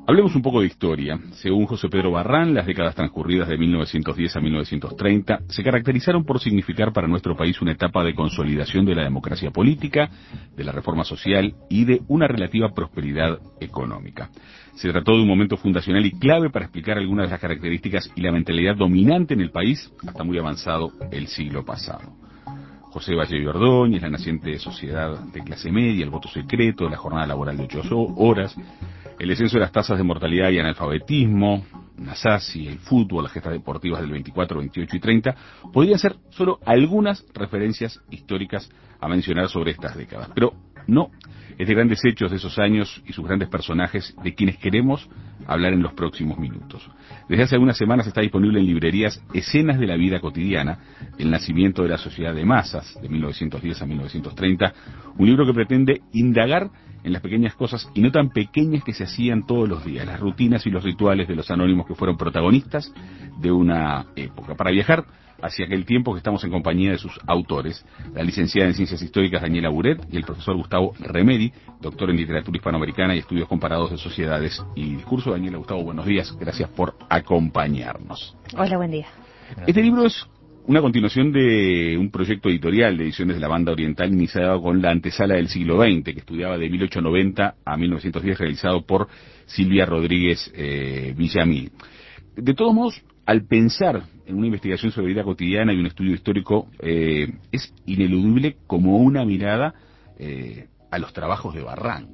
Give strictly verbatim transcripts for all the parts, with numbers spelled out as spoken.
Hablemos un poco de historia. Según José Pedro Barrán, las décadas transcurridas de mil novecientos diez a mil novecientos treinta se caracterizaron por significar para nuestro país una etapa de consolidación de la democracia política, de la reforma social y de una relativa prosperidad económica. Se trató de un momento fundacional y clave para explicar algunas de las características y la mentalidad dominante en el país hasta muy avanzado el siglo pasado. José Valle y Ordóñez, la naciente sociedad de clase media, el voto secreto, la jornada laboral de ocho horas, el descenso de las tasas de mortalidad y analfabetismo, Nasasi, el fútbol, las gestas deportivas del veinticuatro, veintiocho y treinta, podrían ser solo algunas referencias históricas a mencionar sobre estas décadas. Pero no, es de grandes hechos de esos años y sus grandes personajes de quienes queremos hablar en los próximos minutos. Desde hace algunas semanas está disponible en librerías Escenas de la vida cotidiana, el nacimiento de la sociedad de masas, de mil novecientos diez a mil novecientos treinta, un libro que pretende indagar en las pequeñas cosas y no tan pequeñas que se hacían todos los días, las rutinas y los rituales de los anónimos que fueron protagonistas de una época. Para viajar hacia aquel tiempo que estamos en compañía de sus autores, la licenciada en Ciencias Históricas Daniela Buret y el profesor Gustavo Remedi, doctor en Literatura Hispanoamericana y Estudios Comparados de Sociedades y Discurso. Daniela, Gustavo, buenos días, gracias por acompañarnos. Hola, buen día. Este libro es una continuación de un proyecto editorial de Ediciones de la Banda Oriental iniciado con la antesala del siglo veinte, que estudiaba de mil ochocientos noventa a mil novecientos diez, realizado por Silvia Rodríguez eh, Villamil. De todos modos, al pensar en una investigación sobre vida cotidiana y un estudio histórico, eh, es ineludible como una mirada eh, a los trabajos de Barrán.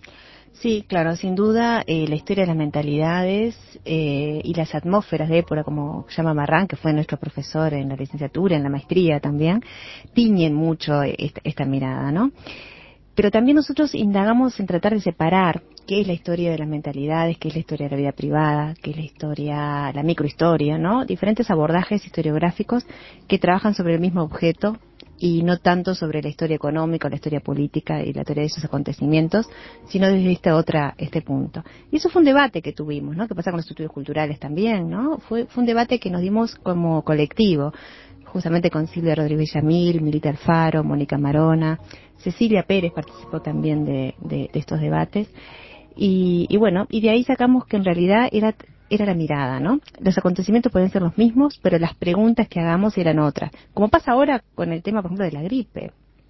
Sí, claro, sin duda eh, la historia de las mentalidades eh, y las atmósferas de época, como llama Barrán, que fue nuestro profesor en la licenciatura, en la maestría también, tiñen mucho esta, esta mirada, ¿no? Pero también nosotros indagamos en tratar de separar qué es la historia de las mentalidades, qué es la historia de la vida privada, qué es la historia, la microhistoria, ¿no? Diferentes abordajes historiográficos que trabajan sobre el mismo objeto y no tanto sobre la historia económica, la historia política y la teoría de esos acontecimientos, sino desde este otra, este punto. Y eso fue un debate que tuvimos, ¿no? Que pasa con los estudios culturales también, ¿no? Fue, fue un debate que nos dimos como colectivo, justamente con Silvia Rodríguez Villamil, Milita Alfaro, Mónica Marona, Cecilia Pérez participó también de, de, de estos debates. Y, y bueno, y de ahí sacamos que en realidad era era la mirada, ¿no? Los acontecimientos pueden ser los mismos, pero las preguntas que hagamos eran otras. Como pasa ahora con el tema, por ejemplo, de la gripe.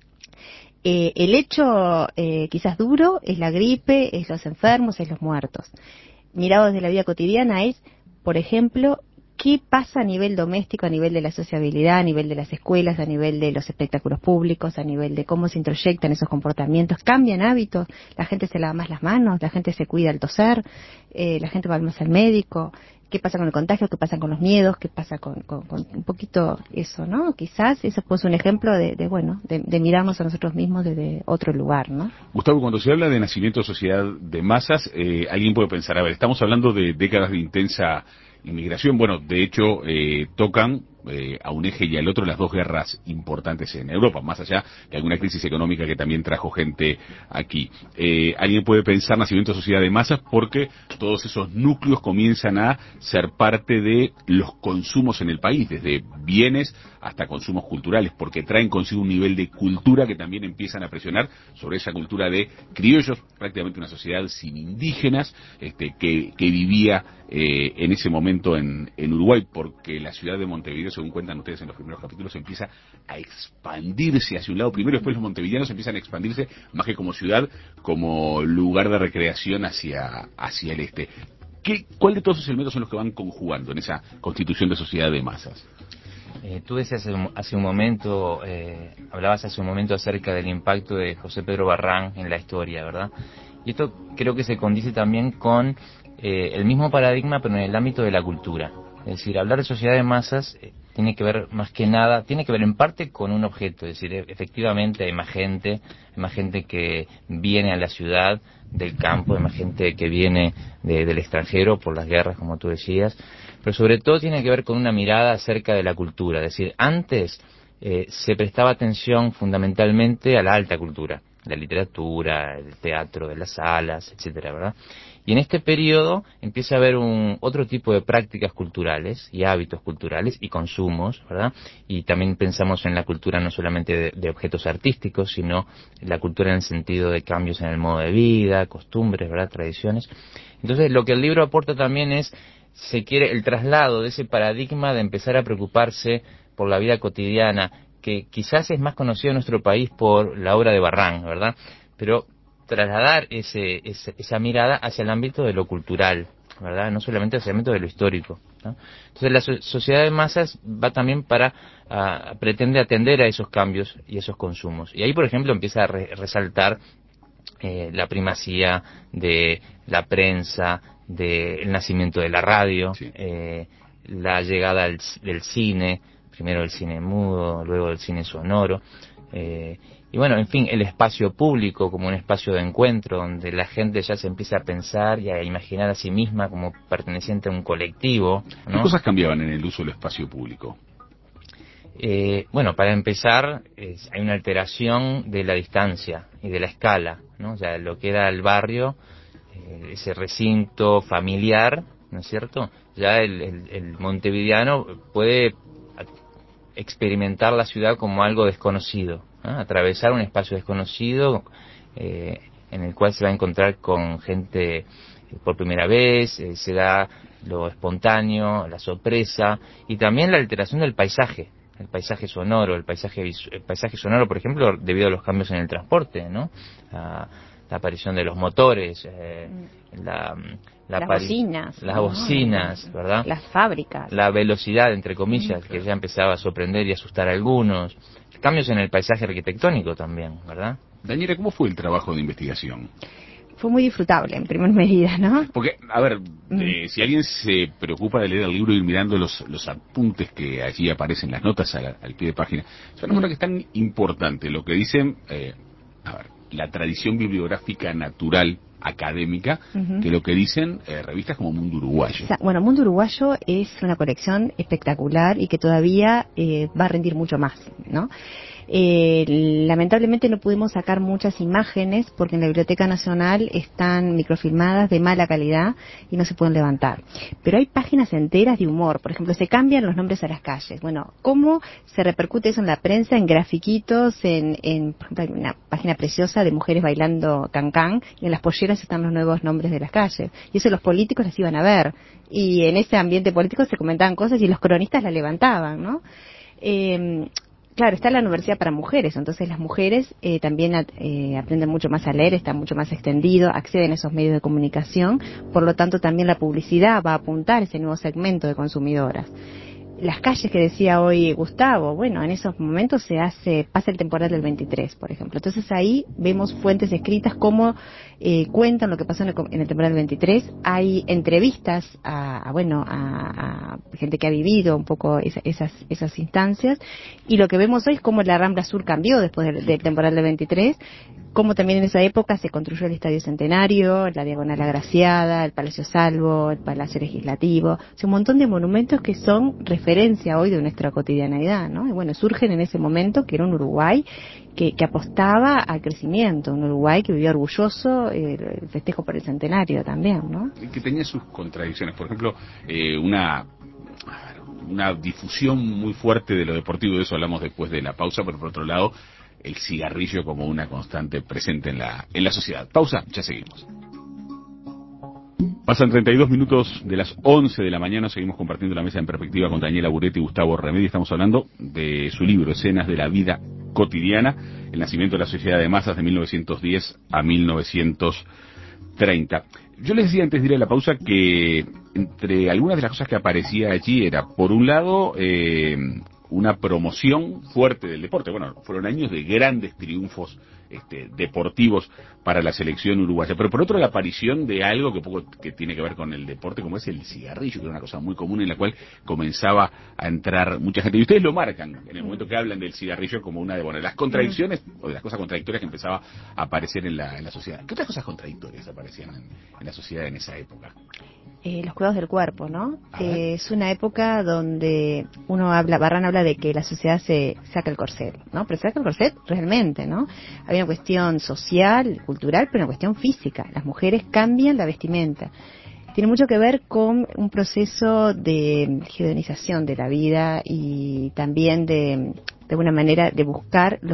Eh, el hecho eh, quizás duro es la gripe, es los enfermos, es los muertos. Mirado desde la vida cotidiana es, por ejemplo, ¿qué pasa a nivel doméstico, a nivel de la sociabilidad, a nivel de las escuelas, a nivel de los espectáculos públicos, a nivel de cómo se introyectan esos comportamientos? ¿Cambian hábitos? ¿La gente se lava más las manos? ¿La gente se cuida al toser? Eh, ¿La gente va más al médico? ¿Qué pasa con el contagio? ¿Qué pasa con los miedos? ¿Qué pasa con, con, con un poquito eso, no? Quizás eso pues un ejemplo de, de bueno, de, de mirarnos a nosotros mismos desde otro lugar, ¿no? Gustavo, cuando se habla de nacimiento de sociedad de masas, eh, alguien puede pensar, a ver, estamos hablando de décadas de intensa inmigración. Bueno, de hecho, eh, tocan eh, a un eje y al otro las dos guerras importantes en Europa, más allá de alguna crisis económica que también trajo gente aquí. Eh, alguien puede pensar nacimiento de sociedad de masas porque todos esos núcleos comienzan a ser parte de los consumos en el país, desde bienes hasta consumos culturales, porque traen consigo un nivel de cultura que también empiezan a presionar sobre esa cultura de criollos, prácticamente una sociedad sin indígenas, este, que, que vivía eh, en ese momento en, en Uruguay, porque la ciudad de Montevideo, según cuentan ustedes en los primeros capítulos, empieza a expandirse hacia un lado primero, después los montevideanos empiezan a expandirse más que como ciudad, como lugar de recreación hacia, hacia el este. ¿Qué, ¿Cuál de todos esos elementos son los que van conjugando en esa constitución de sociedad de masas? Eh, tú decías hace un, hace un momento, eh, hablabas hace un momento acerca del impacto de José Pedro Barrán en la historia, ¿verdad? Y esto creo que se condice también con eh, el mismo paradigma, pero en el ámbito de la cultura. Es decir, hablar de sociedad de masas eh, tiene que ver más que nada, tiene que ver en parte con un objeto. Es decir, e- efectivamente hay más gente, hay más gente que viene a la ciudad del campo, hay más gente que viene de, del extranjero por las guerras, como tú decías, pero sobre todo tiene que ver con una mirada acerca de la cultura. Es decir, antes eh, se prestaba atención fundamentalmente a la alta cultura, la literatura, el teatro de las salas, etcétera, ¿verdad? Y en este periodo empieza a haber un otro tipo de prácticas culturales y hábitos culturales y consumos, ¿verdad? Y también pensamos en la cultura no solamente de, de objetos artísticos, sino la cultura en el sentido de cambios en el modo de vida, costumbres, ¿verdad? Tradiciones. Entonces, lo que el libro aporta también es, se quiere el traslado de ese paradigma de empezar a preocuparse por la vida cotidiana, que quizás es más conocido en nuestro país por la obra de Barrán, ¿verdad? Pero trasladar ese, ese, esa mirada hacia el ámbito de lo cultural, ¿verdad? No solamente hacia el ámbito de lo histórico, ¿no? Entonces la so sociedad de masas va también para, uh, pretende atender a esos cambios y esos consumos. Y ahí, por ejemplo, empieza a re resaltar eh, la primacía de la prensa, del nacimiento de la radio, sí. eh, la llegada al, del cine, primero el cine mudo, luego el cine sonoro, eh, y bueno, en fin, el espacio público como un espacio de encuentro donde la gente ya se empieza a pensar y a imaginar a sí misma como perteneciente a un colectivo, ¿no? ¿Qué cosas cambiaban en el uso del espacio público? Eh, bueno, para empezar, es, hay una alteración de la distancia y de la escala, ¿no? O sea, lo que era el barrio, eh, ese recinto familiar, ¿no es cierto? Ya el, el, el montevideano puede experimentar la ciudad como algo desconocido, ¿no? Atravesar un espacio desconocido eh, en el cual se va a encontrar con gente por primera vez, eh, se da lo espontáneo, la sorpresa y también la alteración del paisaje, el paisaje sonoro, el paisaje el paisaje sonoro, por ejemplo, debido a los cambios en el transporte, ¿no? La, la aparición de los motores, eh, la, la las bocinas, las ¿no? bocinas, ¿verdad? Las fábricas, la velocidad, entre comillas, mm, que ya empezaba a sorprender y asustar a algunos, cambios en el paisaje arquitectónico también, ¿verdad? Daniela, ¿cómo fue el trabajo de investigación? Fue muy disfrutable, en primer medida, ¿no? Porque, a ver, eh, si alguien se preocupa de leer el libro y ir mirando los, los apuntes que allí aparecen, las notas al, al pie de página, es una cosa que es tan importante, lo que dicen, eh, a ver, la tradición bibliográfica natural académica, uh-huh, que lo que dicen eh, revistas como Mundo Uruguayo. O sea, bueno, Mundo Uruguayo es una colección espectacular y que todavía eh, va a rendir mucho más, ¿no? Eh, lamentablemente no pudimos sacar muchas imágenes porque en la Biblioteca Nacional están microfilmadas de mala calidad y no se pueden levantar. Pero hay páginas enteras de humor. Por ejemplo, se cambian los nombres a las calles. Bueno, ¿cómo se repercute eso en la prensa, en grafiquitos, en, en por ejemplo, hay una página preciosa de mujeres bailando cancán y en las polleras están los nuevos nombres de las calles? Y eso los políticos las iban a ver. Y en ese ambiente político se comentaban cosas y los cronistas las levantaban, ¿no? Eh, Claro, está la universidad para mujeres, entonces las mujeres eh, también eh, aprenden mucho más a leer, está mucho más extendido, acceden a esos medios de comunicación, por lo tanto también la publicidad va a apuntar a ese nuevo segmento de consumidoras. Las calles que decía hoy Gustavo, bueno, en esos momentos se hace, pasa el temporal del veintitrés, por ejemplo. Entonces ahí vemos fuentes escritas cómo eh, cuentan lo que pasó en el, en el temporal del veintitrés. Hay entrevistas a, a bueno, a, a gente que ha vivido un poco esa, esas, esas instancias. Y lo que vemos hoy es cómo la Rambla Sur cambió después del, del temporal del veintitrés, cómo también en esa época se construyó el Estadio Centenario, la Diagonal Agraciada, el Palacio Salvo, el Palacio Legislativo, o sea, un montón de monumentos que son referencia hoy de nuestra cotidianeidad, ¿no? Y bueno, surgen en ese momento que era un Uruguay que, que apostaba al crecimiento, un Uruguay que vivía orgulloso eh, el festejo por el centenario también, ¿no? Que tenía sus contradicciones, por ejemplo, eh, una... una difusión muy fuerte de lo deportivo, de eso hablamos después de la pausa, pero por otro lado, el cigarrillo como una constante presente en la en la sociedad. Pausa, ya seguimos. Pasan treinta y dos minutos de las once de la mañana, seguimos compartiendo la mesa en perspectiva con Daniela Buretti y Gustavo Remedi. Estamos hablando de su libro, Escenas de la Vida Cotidiana, el nacimiento de la sociedad de masas de mil novecientos diez a mil novecientos treinta. Yo les decía antes de ir a la pausa que entre algunas de las cosas que aparecía allí era, por un lado, eh, una promoción fuerte del deporte. Bueno, fueron años de grandes triunfos este, deportivos para la selección uruguaya, pero por otro la aparición de algo que poco que tiene que ver con el deporte, como es el cigarrillo, que era una cosa muy común en la cual comenzaba a entrar mucha gente. Y ustedes lo marcan en el momento que hablan del cigarrillo como una de, bueno, las contradicciones o de las cosas contradictorias que empezaba a aparecer en la, en la sociedad. ¿Qué otras cosas contradictorias aparecían en, en la sociedad en esa época? Eh, los cuidados del cuerpo, ¿no? Eh, es una época donde uno habla, Barrán habla de que la sociedad se saca el corset, ¿no? Pero se saca el corset realmente, ¿no? Había una cuestión social, cultural, pero una cuestión física. Las mujeres cambian la vestimenta. Tiene mucho que ver con un proceso de hedonización de la vida y también de, de alguna manera, de buscar los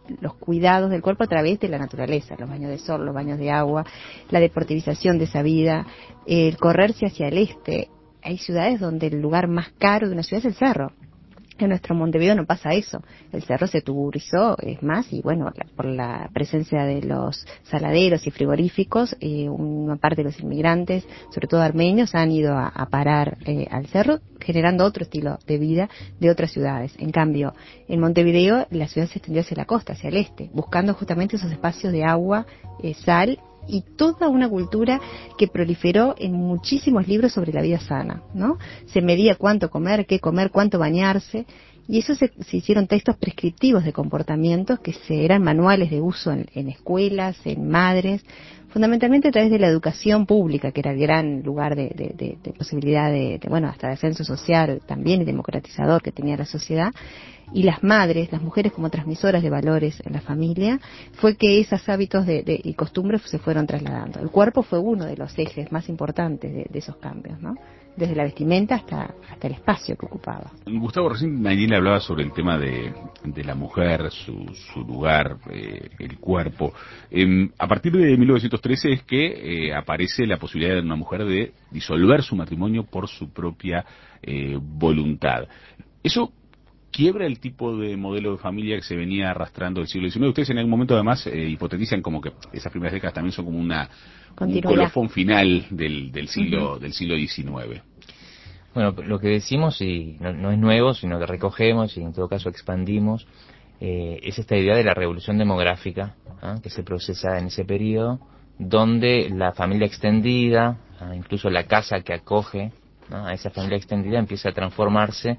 los cuidados del cuerpo a través de la naturaleza, los baños de sol, los baños de agua, la deportivización de esa vida, el correrse hacia el este. Hay ciudades donde el lugar más caro de una ciudad es el cerro. En nuestro Montevideo no pasa eso. El cerro se tuburizó, es más, y bueno, la, por la presencia de los saladeros y frigoríficos, eh, una parte de los inmigrantes, sobre todo armenios, han ido a, a parar eh, al cerro, generando otro estilo de vida de otras ciudades. En cambio, en Montevideo la ciudad se extendió hacia la costa, hacia el este, buscando justamente esos espacios de agua, eh, sal, y toda una cultura que proliferó en muchísimos libros sobre la vida sana, ¿no? Se medía cuánto comer, qué comer, cuánto bañarse, y eso se, se hicieron textos prescriptivos de comportamientos que se, eran manuales de uso en, en escuelas, en madres, fundamentalmente a través de la educación pública, que era el gran lugar de, de, de, de posibilidad de, de, bueno, hasta de ascenso social también y democratizador que tenía la sociedad. Y las madres, las mujeres como transmisoras de valores en la familia, fue que esos hábitos de, de, y costumbres se fueron trasladando. El cuerpo fue uno de los ejes más importantes de, de esos cambios, ¿no? Desde la vestimenta hasta, hasta el espacio que ocupaba. Gustavo, recién Nayeli hablaba sobre el tema de, de la mujer, su, su lugar, eh, el cuerpo. Eh, a partir de mil novecientos trece es que eh, aparece la posibilidad de una mujer de disolver su matrimonio por su propia eh, voluntad. Eso quiebra el tipo de modelo de familia que se venía arrastrando del siglo diecinueve. Ustedes en algún momento además eh, hipotetizan como que esas primeras décadas también son como una un colofón final del, del siglo uh-huh. del siglo diecinueve. Bueno, lo que decimos, y no, no es nuevo, sino que recogemos y en todo caso expandimos, eh, es esta idea de la revolución demográfica, ¿eh? que se procesa en ese periodo, donde la familia extendida, ¿eh? incluso la casa que acoge, ¿no? a esa familia extendida, empieza a transformarse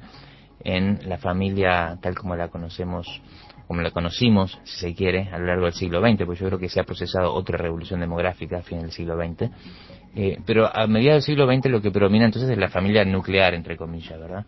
en la familia tal como la conocemos, como la conocimos, si se quiere, a lo largo del siglo veinte, porque yo creo que se ha procesado otra revolución demográfica a fines del siglo veinte. Eh, pero a mediados del siglo veinte lo que predomina entonces es la familia nuclear, entre comillas, ¿verdad?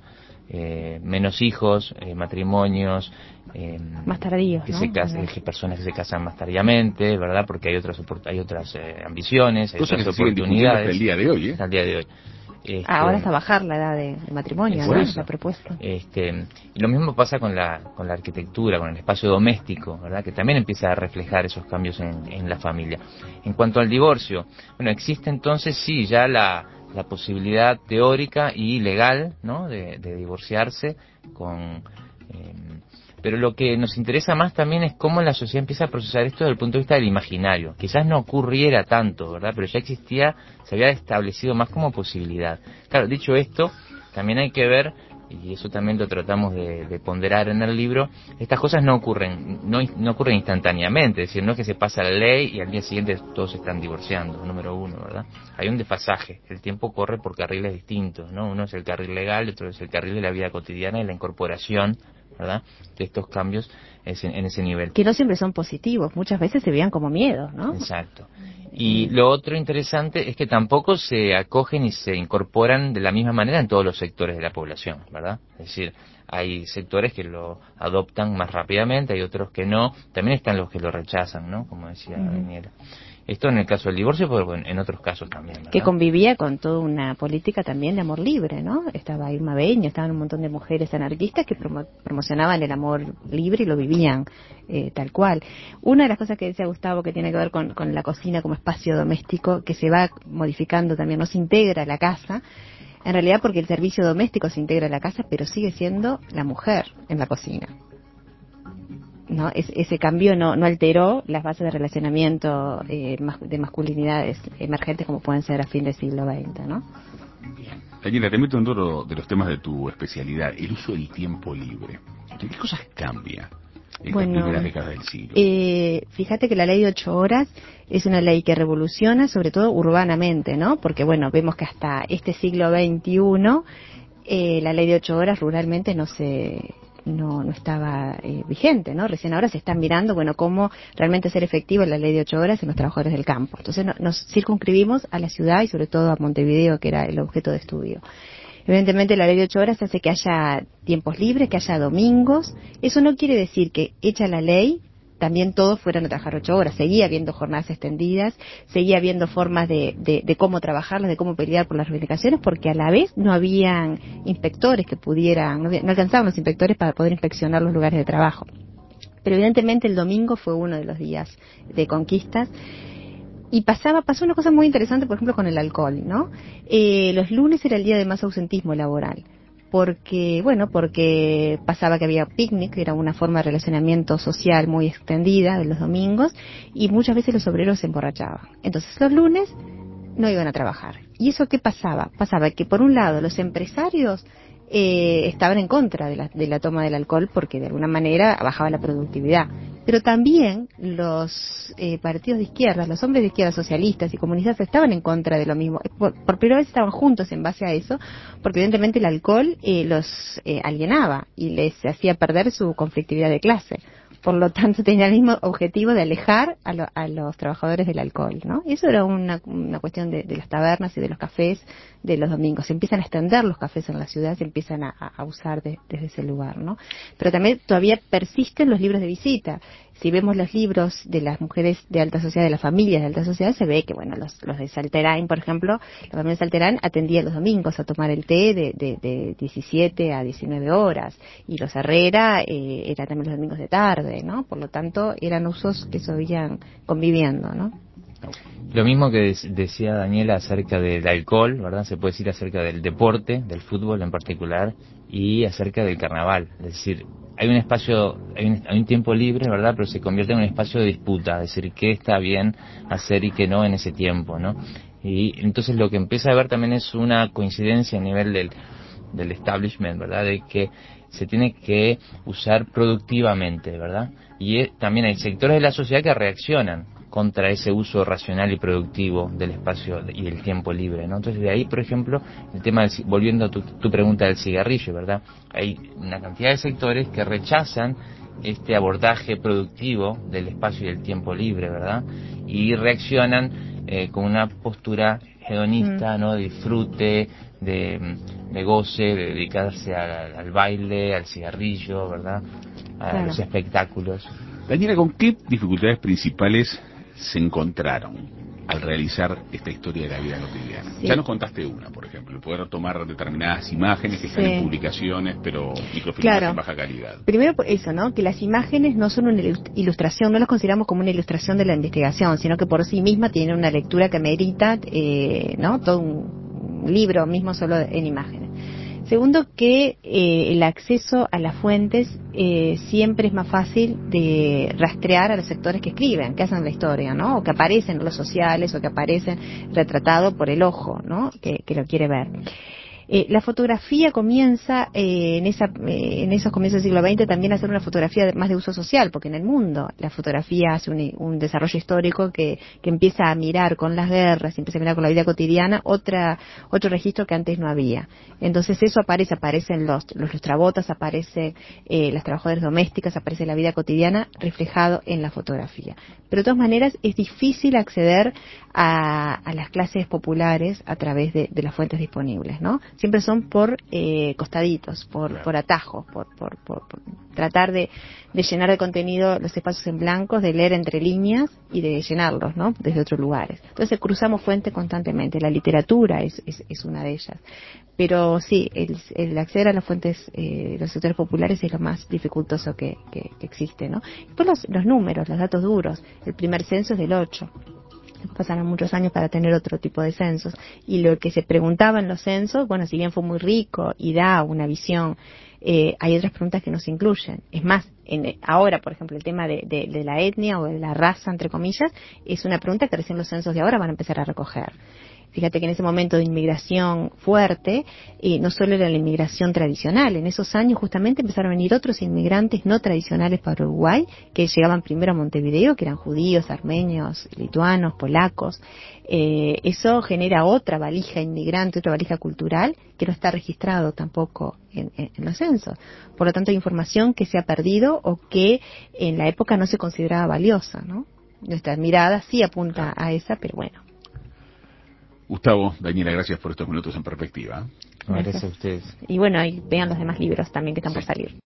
Eh, menos hijos, eh, matrimonios, eh, más tardíos, que ¿no? se casan, que personas que se casan más tardíamente, ¿verdad? Porque hay otras hay otras eh, ambiciones, hay cosas otras que oportunidades. Hasta el día de hoy, ¿eh? Hasta el día de hoy. Este, ahora es a bajar la edad de, de matrimonio, ¿no? La propuesta. Este, y lo mismo pasa con la con la arquitectura, con el espacio doméstico, ¿verdad? Que también empieza a reflejar esos cambios en, en la familia. En cuanto al divorcio, bueno, existe entonces sí ya la la posibilidad teórica y legal, ¿no? De, de divorciarse con eh, pero lo que nos interesa más también es cómo la sociedad empieza a procesar esto desde el punto de vista del imaginario. Quizás no ocurriera tanto, ¿verdad? Pero ya existía, se había establecido más como posibilidad. Claro, dicho esto, también hay que ver, y eso también lo tratamos de, de ponderar en el libro, estas cosas no ocurren, no, no ocurren instantáneamente, es decir, no es que se pasa la ley y al día siguiente todos se están divorciando, número uno, ¿verdad? Hay un desfasaje, el tiempo corre por carriles distintos, ¿no? Uno es el carril legal, otro es el carril de la vida cotidiana y la incorporación, ¿verdad? De estos cambios en ese nivel. Que no siempre son positivos, muchas veces se veían como miedo, ¿no? Exacto. Y lo otro interesante es que tampoco se acogen y se incorporan de la misma manera en todos los sectores de la población, ¿verdad? Es decir, hay sectores que lo adoptan más rápidamente, hay otros que no, también están los que lo rechazan, ¿no? Como decía uh-huh. Daniela. Esto en el caso del divorcio, pero bueno, en otros casos también, ¿verdad? Que convivía con toda una política también de amor libre, ¿no? Estaba Irma Beño, estaban un montón de mujeres anarquistas que promo- promocionaban el amor libre y lo vivían eh, tal cual. Una de las cosas que decía Gustavo que tiene que ver con, con la cocina como espacio doméstico, que se va modificando también, no se integra a la casa, en realidad porque el servicio doméstico se integra a la casa, pero sigue siendo la mujer en la cocina. ¿No? Es, ese cambio no, no alteró las bases de relacionamiento eh, mas, de masculinidades emergentes como pueden ser a fin del siglo veinte, ¿no? Bien. Daniela, te meto en uno de los temas de tu especialidad, el uso del tiempo libre. ¿Qué cosas cambia en bueno, las primeras décadas del siglo? Eh, fíjate que la ley de ocho horas es una ley que revoluciona, sobre todo urbanamente, ¿no? Porque, bueno, vemos que hasta este siglo veintiuno eh, la ley de ocho horas ruralmente no se... no no estaba eh, vigente, ¿no? Recién ahora se están mirando, bueno, cómo realmente hacer efectiva la ley de ocho horas en los trabajadores del campo. Entonces no, nos circunscribimos a la ciudad y sobre todo a Montevideo, que era el objeto de estudio. Evidentemente la ley de ocho horas hace que haya tiempos libres, que haya domingos. Eso no quiere decir que, hecha la ley, también todos fueran a trabajar ocho horas. Seguía habiendo jornadas extendidas, seguía habiendo formas de, de, de cómo trabajarlas, de cómo pelear por las reivindicaciones, porque a la vez no habían inspectores que pudieran, no, no alcanzaban los inspectores para poder inspeccionar los lugares de trabajo. Pero evidentemente el domingo fue uno de los días de conquistas. Y pasaba, pasó una cosa muy interesante, por ejemplo, con el alcohol, ¿no? Eh, los lunes era el día de más ausentismo laboral. Porque, bueno, porque pasaba que había picnic, que era una forma de relacionamiento social muy extendida de los domingos, y muchas veces los obreros se emborrachaban. Entonces los lunes no iban a trabajar. ¿Y eso qué pasaba? Pasaba que por un lado los empresarios eh, estaban en contra de la, de la toma del alcohol porque de alguna manera bajaba la productividad. Pero también los eh, partidos de izquierda, los hombres de izquierda socialistas y comunistas estaban en contra de lo mismo. Por, por primera vez estaban juntos en base a eso, porque evidentemente el alcohol eh, los eh, alienaba y les hacía perder su conflictividad de clase. Por lo tanto, tenía el mismo objetivo de alejar a, lo, a los trabajadores del alcohol, ¿no? Eso era una, una cuestión de, de las tabernas y de los cafés de los domingos. Se empiezan a extender los cafés en la ciudad, se empiezan a, a usar de, desde ese lugar, ¿no? Pero también todavía persisten los libros de visita. Si vemos los libros de las mujeres de alta sociedad, de las familias de alta sociedad, se ve que, bueno, los, los de Salterain, por ejemplo, la familia de Salterain atendía los domingos a tomar el té de, de, de diecisiete a diecinueve horas, y los Herrera eh, era también los domingos de tarde, ¿no? Por lo tanto, eran usos que se veían conviviendo, ¿no? Lo mismo que decía Daniela acerca del alcohol, ¿verdad? Se puede decir acerca del deporte, del fútbol en particular, y acerca del carnaval. Es decir, hay un espacio, hay un, hay un tiempo libre, ¿verdad? Pero se convierte en un espacio de disputa, es decir, qué está bien hacer y qué no en ese tiempo, ¿no? Y entonces lo que empieza a ver también es una coincidencia a nivel del, del establishment, ¿verdad? De que se tiene que usar productivamente, ¿verdad? Y eh, también hay sectores de la sociedad que reaccionan contra ese uso racional y productivo del espacio y del tiempo libre, ¿no? Entonces de ahí, por ejemplo, el tema del, volviendo a tu, tu pregunta del cigarrillo, ¿verdad? Hay una cantidad de sectores que rechazan este abordaje productivo del espacio y del tiempo libre, ¿verdad? Y reaccionan eh, con una postura hedonista, mm. ¿no? De disfrute, de, de goce, de dedicarse al, al baile, al cigarrillo, ¿verdad? A claro. los espectáculos. Daniela, ¿con qué dificultades principales se encontraron al realizar esta historia de la vida cotidiana? Sí. Ya nos contaste una, por ejemplo, el poder tomar determinadas imágenes que sí. están en publicaciones, pero microfilmadas claro. en baja calidad. Primero eso, ¿no? Que las imágenes no son una ilustración, no las consideramos como una ilustración de la investigación, sino que por sí misma tienen una lectura que merita, eh, ¿no? Todo un libro mismo solo en imágenes. Segundo, que eh, el acceso a las fuentes eh, siempre es más fácil de rastrear a los sectores que escriben, que hacen la historia, ¿no? O que aparecen en los sociales, o que aparecen retratado por el ojo, ¿no? Que, que lo quiere ver. Eh, la fotografía comienza eh, en, esa, eh, en esos comienzos del siglo veinte también a ser una fotografía de, más de uso social, porque en el mundo la fotografía hace un, un desarrollo histórico que, que empieza a mirar con las guerras, empieza a mirar con la vida cotidiana otra otro registro que antes no había. Entonces eso aparece, aparecen los, los lustrabotas, aparece eh, las trabajadoras domésticas, aparece la vida cotidiana reflejado en la fotografía. Pero de todas maneras es difícil acceder a, a las clases populares a través de, de las fuentes disponibles, ¿no? Siempre son por eh, costaditos, por, claro. por atajos, por, por, por, por tratar de, de llenar de contenido los espacios en blancos, de leer entre líneas y de llenarlos, ¿no? Desde otros lugares. Entonces cruzamos fuentes constantemente. La literatura es, es, es una de ellas. Pero sí, el, el acceder a las fuentes de eh, los sectores populares es lo más dificultoso que, que, que existe, ¿no? Después los, los números, los datos duros. El primer censo es del ocho. Pasaron muchos años para tener otro tipo de censos, y lo que se preguntaba en los censos, bueno, si bien fue muy rico y da una visión, eh, hay otras preguntas que no se incluyen. Es más, en, ahora, por ejemplo, el tema de, de, de la etnia o de la raza, entre comillas, es una pregunta que recién los censos de ahora van a empezar a recoger. Fíjate que en ese momento de inmigración fuerte, eh, no solo era la inmigración tradicional, en esos años justamente empezaron a venir otros inmigrantes no tradicionales para Uruguay, que llegaban primero a Montevideo, que eran judíos, armenios, lituanos, polacos. Eh, eso genera otra valija inmigrante, otra valija cultural, que no está registrado tampoco en, en, en los censos. Por lo tanto, hay información que se ha perdido o que en la época no se consideraba valiosa, ¿no? Nuestra mirada sí apunta a esa, pero bueno. Gustavo, Daniela, gracias por estos minutos en perspectiva. Gracias, gracias a ustedes. Y bueno, ahí vean los demás libros también que están sí. por salir.